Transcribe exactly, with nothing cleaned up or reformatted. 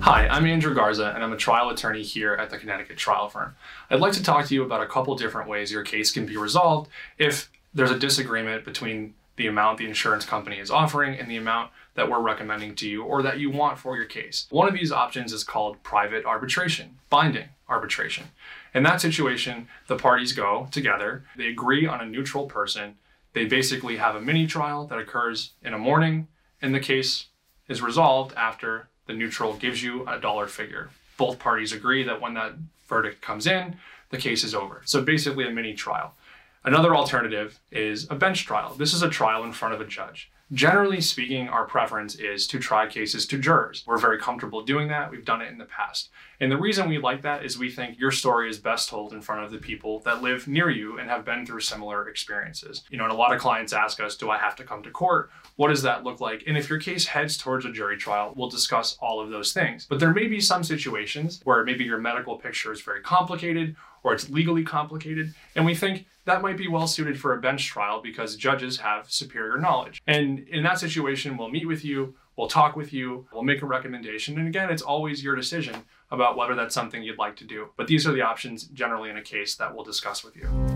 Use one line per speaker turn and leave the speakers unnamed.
Hi, I'm Andrew Garza, and I'm a trial attorney here at the Connecticut Trial Firm. I'd like to talk to you about a couple different ways your case can be resolved if there's a disagreement between the amount the insurance company is offering and the amount that we're recommending to you or that you want for your case. One of these options is called private arbitration, binding arbitration. In that situation, the parties go together, they agree on a neutral person, they basically have a mini trial that occurs in a morning, and the case is resolved after the neutral gives you a dollar figure. Both parties agree that when that verdict comes in, the case is over. So basically a mini trial. Another alternative is a bench trial. This is a trial in front of a judge. Generally speaking, our preference is to try cases to jurors. We're very comfortable doing that. We've done it in the past. And the reason we like that is we think your story is best told in front of the people that live near you and have been through similar experiences. You know, and a lot of clients ask us, do I have to come to court? What does that look like? And if your case heads towards a jury trial, we'll discuss all of those things. But there may be some situations where maybe your medical picture is very complicated or it's legally complicated. And we think that might be well suited for a bench trial because judges have superior knowledge. And in that situation, we'll meet with you, we'll talk with you, we'll make a recommendation. And again, it's always your decision about whether that's something you'd like to do. But these are the options generally in a case that we'll discuss with you.